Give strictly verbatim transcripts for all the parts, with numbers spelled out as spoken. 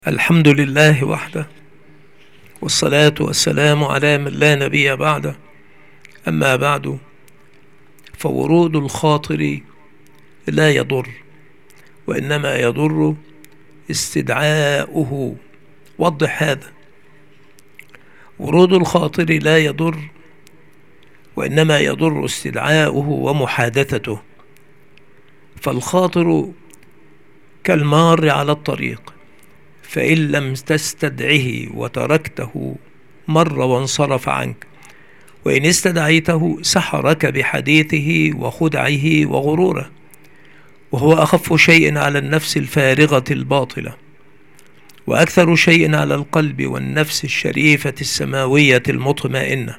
الحمد لله وحده، والصلاة والسلام على من لا نبي بعده. أما بعد، فورود الخاطر لا يضر، وإنما يضر استدعاؤه. وضح هذا. ورود الخاطر لا يضر، وإنما يضر استدعاؤه ومحادثته. فالخاطر كالمار على الطريق، فإن لم تستدعه وتركته مر وانصرف عنك، وإن استدعيته سحرك بحديثه وخدعه وغروره، وهو أخف شيء على النفس الفارغة الباطلة، وأكثر شيء على القلب والنفس الشريفة السماوية المطمئنة.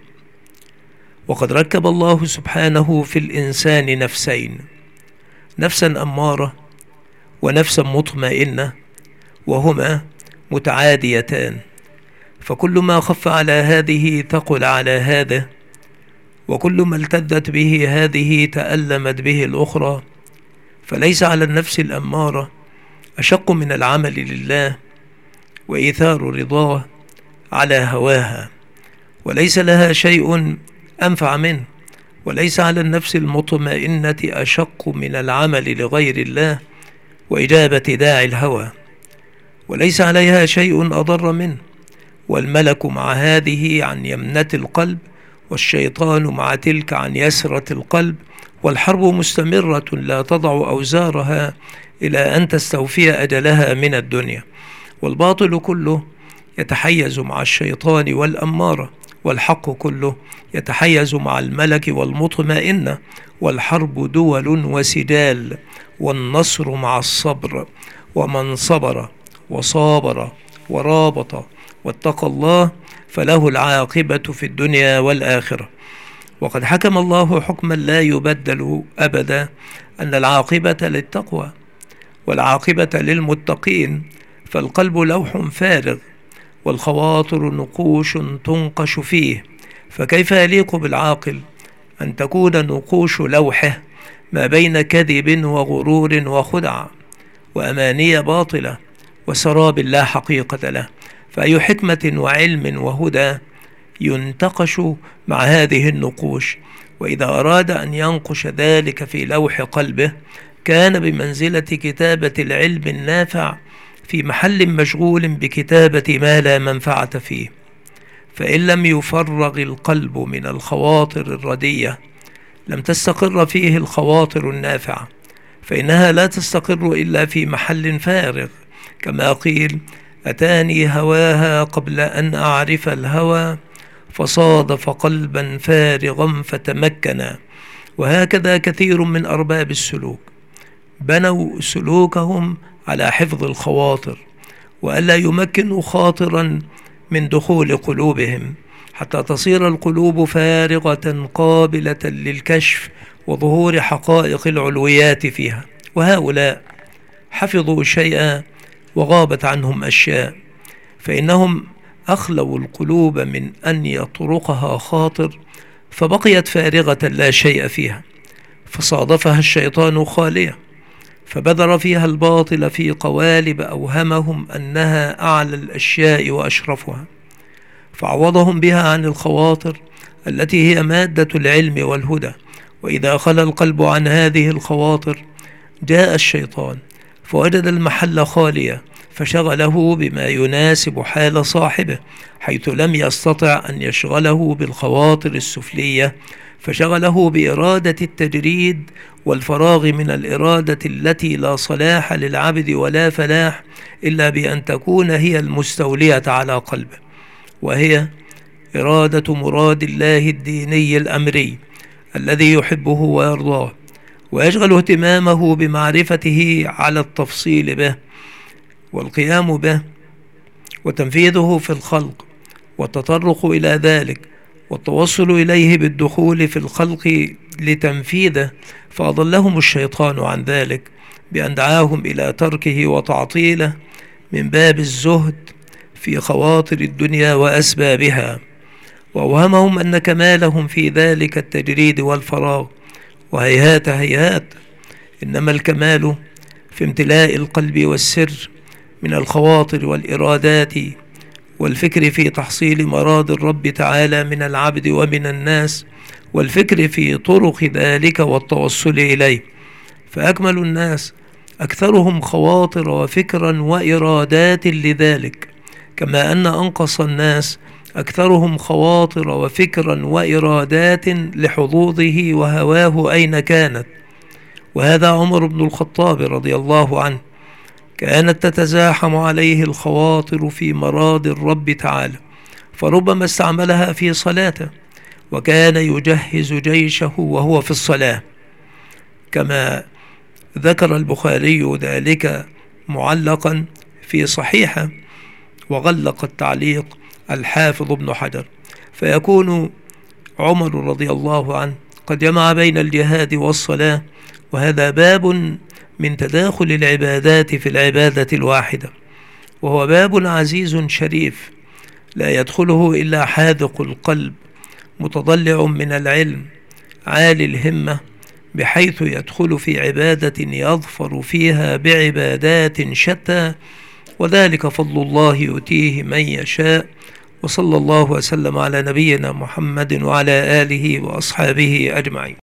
وقد ركب الله سبحانه في الإنسان نفسين: نفسا أمارة ونفسا مطمئنة، وهما متعاديتان، فكل ما خف على هذه ثقل على هذا، وكل ما التذت به هذه تألمت به الأخرى. فليس على النفس الأمارة أشق من العمل لله وإيثار رضاه على هواها، وليس لها شيء أنفع منه. وليس على النفس المطمئنة أشق من العمل لغير الله وإجابة داعي الهوى، وليس عليها شيء أضر منه. والملك مع هذه عن يمنة القلب، والشيطان مع تلك عن يسرة القلب، والحرب مستمرة لا تضع أوزارها إلى أن تستوفي أجلها من الدنيا. والباطل كله يتحيز مع الشيطان والأمارة، والحق كله يتحيز مع الملك والمطمئنة. والحرب دول وسجال، والنصر مع الصبر. ومن صبر وصابر ورابط واتقى الله فله العاقبة في الدنيا والآخرة. وقد حكم الله حكما لا يبدل أبدا، أن العاقبة للتقوى والعاقبة للمتقين. فالقلب لوح فارغ، والخواطر نقوش تنقش فيه، فكيف يليق بالعاقل أن تكون نقوش لوحه ما بين كذب وغرور وخدع وأماني باطلة وسراب لا حقيقة له؟ فأي حكمة وعلم وهدى ينتقش مع هذه النقوش؟ وإذا أراد أن ينقش ذلك في لوح قلبه، كان بمنزلة كتابة العلم النافع في محل مشغول بكتابة ما لا منفعة فيه. فإن لم يفرغ القلب من الخواطر الردية، لم تستقر فيه الخواطر النافعة، فإنها لا تستقر إلا في محل فارغ. كما قيل: أتاني هواها قبل أن أعرف الهوى، فصادف قلبا فارغا فتمكنا. وهكذا كثير من أرباب السلوك بنوا سلوكهم على حفظ الخواطر، وألا يمكنوا خاطرا من دخول قلوبهم، حتى تصير القلوب فارغة قابلة للكشف وظهور حقائق العلويات فيها. وهؤلاء حفظوا شيئا وغابت عنهم أشياء، فإنهم أخلوا القلوب من أن يطرقها خاطر، فبقيت فارغة لا شيء فيها، فصادفها الشيطان خالية، فبذر فيها الباطل في قوالب أوهمهم أنها أعلى الأشياء وأشرفها، فعوضهم بها عن الخواطر التي هي مادة العلم والهدى. وإذا خلا القلب عن هذه الخواطر، جاء الشيطان فوجد المحل خاليا، فشغله بما يناسب حال صاحبه، حيث لم يستطع أن يشغله بالخواطر السفلية، فشغله بإرادة التجريد والفراغ من الإرادة التي لا صلاح للعبد ولا فلاح إلا بأن تكون هي المستولية على قلبه، وهي إرادة مراد الله الديني الأمري الذي يحبه ويرضاه، ويشغل اهتمامه بمعرفته على التفصيل به والقيام به وتنفيذه في الخلق والتطرق إلى ذلك والتوصل إليه بالدخول في الخلق لتنفيذه. فأضلهم الشيطان عن ذلك بأن دعاهم إلى تركه وتعطيله من باب الزهد في خواطر الدنيا وأسبابها، وأوهمهم أن كمالهم في ذلك التجريد والفراغ. وهيهات هيهات، إنما الكمال في امتلاء القلب والسر من الخواطر والإرادات والفكر في تحصيل مراد الرب تعالى من العبد ومن الناس، والفكر في طرق ذلك والتوصل إليه. فأكمل الناس أكثرهم خواطر وفكرا وإرادات لذلك، كما أن أنقص الناس أكثرهم خواطر وفكرا وإرادات لحظوظه وهواه أين كانت. وهذا عمر بن الخطاب رضي الله عنه، كانت تتزاحم عليه الخواطر في مراد الرب تعالى، فربما استعملها في صلاته، وكان يجهز جيشه وهو في الصلاة، كما ذكر البخاري ذلك معلقا في صحيحه، وغلق التعليق الحافظ ابن حجر. فيكون عمر رضي الله عنه قد جمع بين الجهاد والصلاة، وهذا باب من تداخل العبادات في العبادة الواحدة، وهو باب عزيز شريف لا يدخله إلا حاذق القلب متضلع من العلم عالي الهمة، بحيث يدخل في عبادة يظفر فيها بعبادات شتى، وذلك فضل الله يؤتيه من يشاء. وصلى الله وسلم على نبينا محمد وعلى آله وأصحابه أجمعين.